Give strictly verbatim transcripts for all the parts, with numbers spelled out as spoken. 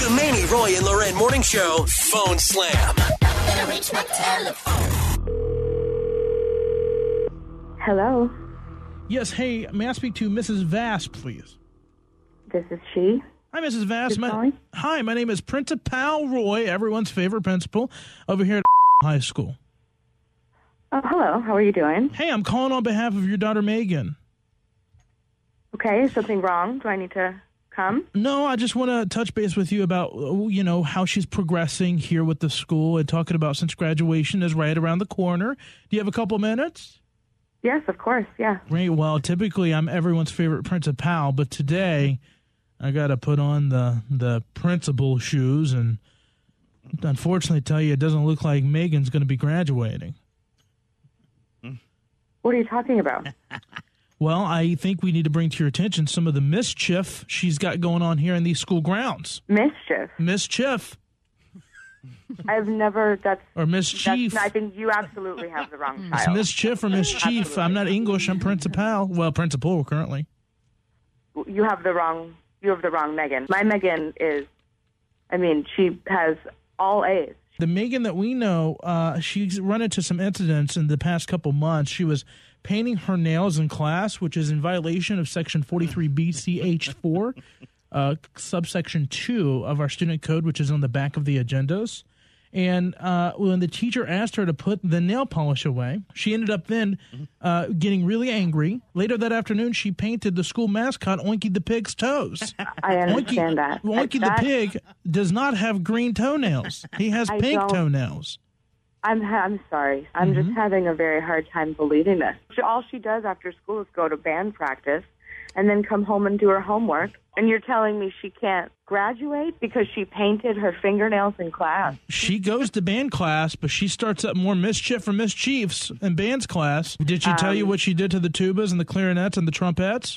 The Manny, Roy, and Loren Morning Show Phone Slam. Better reach my telephone. Hello. Yes, hey, may I speak to Missus Vass, please? This is she. Hi, Missus Vass. Who's My, calling? hi, my name is Principal Roy, everyone's favorite principal, over here at high school. Oh, hello. How are you doing? Hey, I'm calling on behalf of your daughter, Megan. Okay, is something wrong? Do I need to come? No, I just want to touch base with you about, you know, how she's progressing here with the school and talking about since graduation is right around the corner. Do you have a couple minutes? Yes, of course, yeah. Great. Well, typically I'm everyone's favorite principal, but today I got to put on the, the principal shoes and unfortunately tell you it doesn't look like Megan's going to be graduating. What are you talking about? Well, I think we need to bring to your attention some of the mischief she's got going on here in these school grounds. Mischief? Mischief. I've never, that's... Or mischief. That's, I think you absolutely have the wrong child. It's mischief or mischief. Absolutely. I'm not English. I'm principal. Well, principal currently. You have the wrong, you have the wrong Megan. My Megan is, I mean, she has all A's. The Megan that we know, uh, she's run into some incidents in the past couple months. She was painting her nails in class, which is in violation of Section forty-three B C H four, uh, subsection two of our student code, which is on the back of the agendas. And uh, when the teacher asked her to put the nail polish away, she ended up then uh, getting really angry. Later that afternoon, she painted the school mascot, Oinky the Pig's toes. I understand Oinky, that. Oinky that, the Pig does not have green toenails. He has I pink don't- toenails. I'm I'm sorry. I'm Mm-hmm. just having a very hard time believing this. She- All she does after school is go to band practice and then come home and do her homework. And you're telling me she can't graduate because she painted her fingernails in class? She goes to band class, but she starts up more mischief for mischiefs in band's class. Did she tell Um, you what she did to the tubas and the clarinets and the trumpets?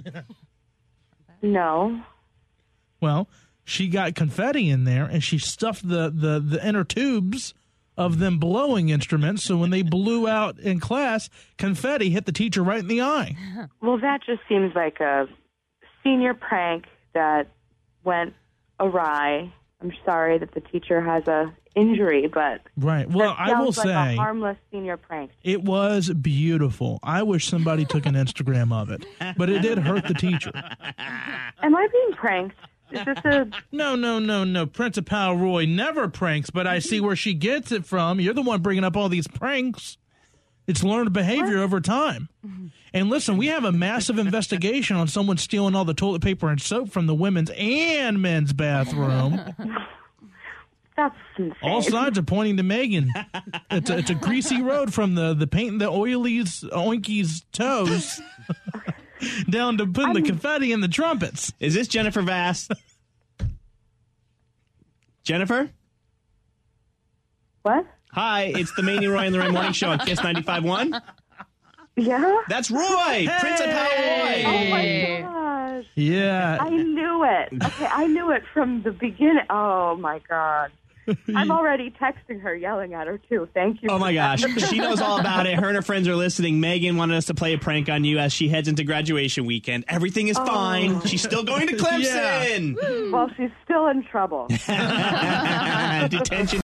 No. Well, she got confetti in there, and she stuffed the, the, the inner tubes of them blowing instruments, so when they blew out in class, confetti hit the teacher right in the eye. Well, that just seems like a senior prank that went awry. I'm sorry that the teacher has a injury, but Right. Well, that I will sounds like say a harmless senior prank. it was beautiful. I wish somebody took an Instagram of it, but it did hurt the teacher. Am I being pranked? Is this a... No, no, no, no. Principal Roy never pranks, but I see where she gets it from. You're the one bringing up all these pranks. It's learned behavior over time. And listen, we have a massive investigation on someone stealing all the toilet paper and soap from the women's and men's bathroom. That's insane. All signs are pointing to Megan. It's a, it's a greasy road from the, the painting the oilies, oinky's toes down to putting the confetti in the trumpets. Is this Jennifer Vass? Jennifer? What? Hi, it's the Manny, Roy, and Lorraine Morning Show on Kiss ninety-five point one. Yeah? That's Roy! Principal Roy! Oh, my gosh. Yeah. I knew it. Okay, I knew it from the beginning. Oh, my God. I'm already texting her, yelling at her, too. Thank you. Oh, my gosh. She knows all about it. Her and her friends are listening. Megan wanted us to play a prank on you as she heads into graduation weekend. Everything is Oh. fine. She's still going to Clemson. Well, she's still in trouble. Detention.